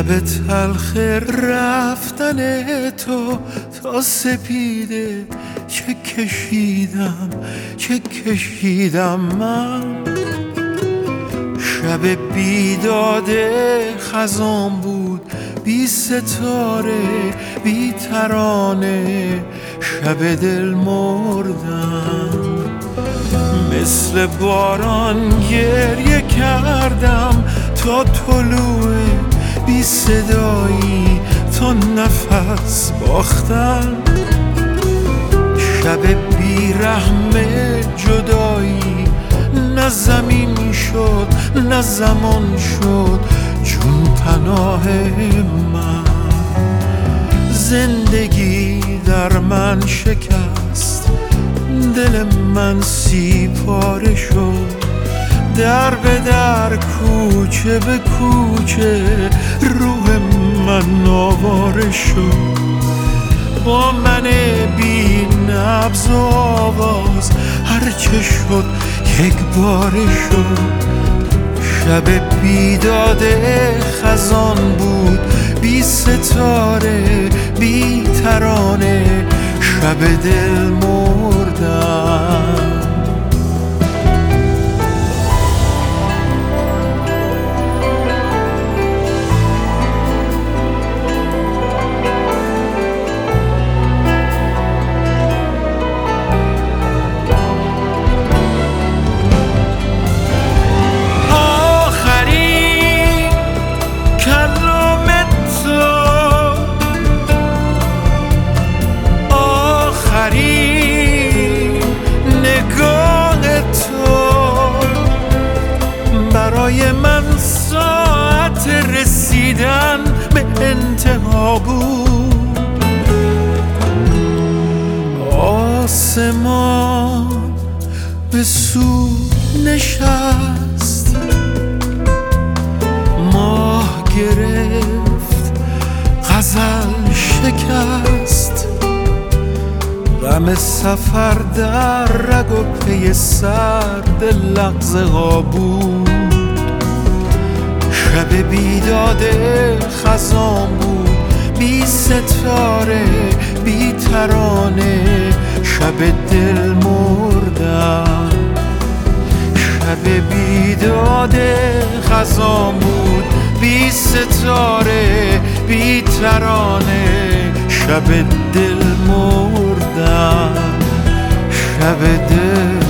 شب تلخ رفتن تو تا سپیده چه کشیدم من. شب بیداد خزان بود، بی ستاره بی ترانه، شب دل مردم. مثل باران گریه کردم تا طلوع بی صدایی، تا نفس باختن. شب بی رحم جدایی، نه زمین شد نه زمان شد چون پناه من. زندگی در من شکست، دل من سی پاره شد. در به در کوچه به کوچه روح من آواره شد. با من بی نبض و آواز هرچه شد یک باره شد. شب بیداد خزان بود، بی ستاره بی ترانه، شب دل مردم. برای من ساعت رسیدن به انتها بود. آسمان به سود نشست، ماه گرفت غزل شکست. غم سفر در رگ و پی سرد لغز ها بود. شب بیداد خزان بود، بی ستاره بی ترانه، شب دل مردم. شب بیداد خزان بود، بی ستاره بی ترانه، شب دل مردم. شب دل